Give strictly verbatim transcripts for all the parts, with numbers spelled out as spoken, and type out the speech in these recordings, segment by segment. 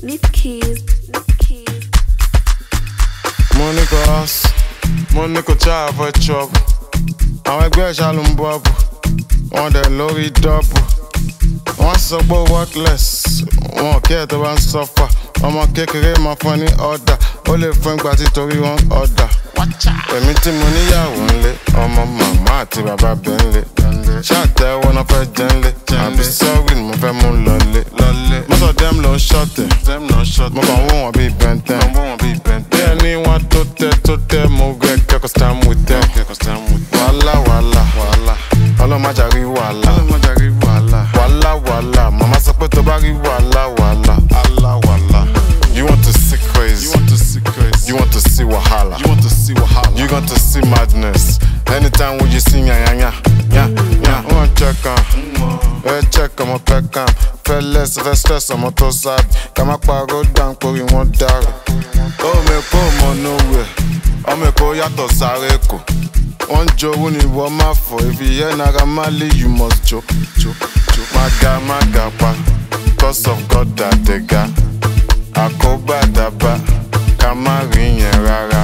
Nip keys, nip keys. Money go house, money go job for trouble. Àwọn ẹgbẹ́ ìṣàlù ń bọ́ bù, wọ́n dẹ̀ lórí dọ́bù. Wọ́n sọ pé worthless, wọn kí ẹ̀ tó bá ń suffer. Ọmọ kékeré máa fún ní ọ̀dà, ó lè fún ìgbà títorí wọn ọ̀dà. Èmi tí mo níyàwó ńlé, ọmọ màmá àti bàbá bẹ̀ ńlé. Ṣàtẹ̀wọ́ náà fẹ́ jẹ́ ńlé, àbí sọ́ọ̀rì ni mo fẹ́ mú lọlé. Most of them ló ń ṣọ̀tẹ̀, mo kàn wọ́n wọn bíi bẹ́ntẹ́n. Bí ẹni wọn tó tẹ́ tó tẹ́, mo gẹ kẹ́kọ̀ọ́ stand with them. Wàhálà wàhálà, ọlọ́mọjà rí wàhálà. Wàhálà wàhálà, màmá sọ pé tó bá rí wàhálà wàhálà. You want to see crazy, you want to see crazy, you want to see wahala, you want to see wahala, you want to see madness. Anytime when you see nya nya nya nya nya, I want check on, I check on my peck on. Feel less, feel stress, I'm to sad. Come up, I go down, for you want that. Oh me come on nowhere, oh me go yato sareko. One Joe when you want my for, if you hear Nagamali, you must joke, joke, joke. Maga maga pa, cause of God that they got. Akoba daba, kama rinye rara.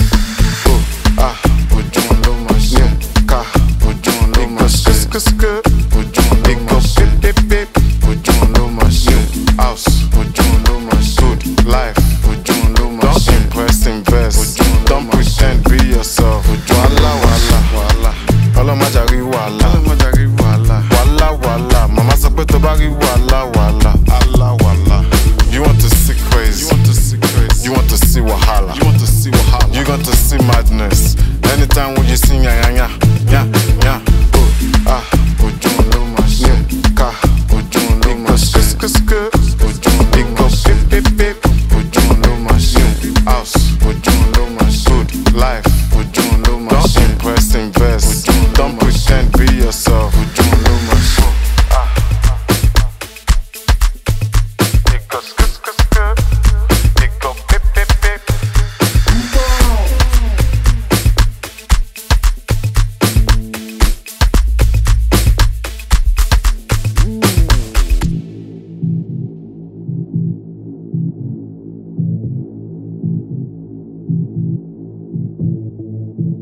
Oh, ah, ojun lo ma se, ka, ojun lo ma se.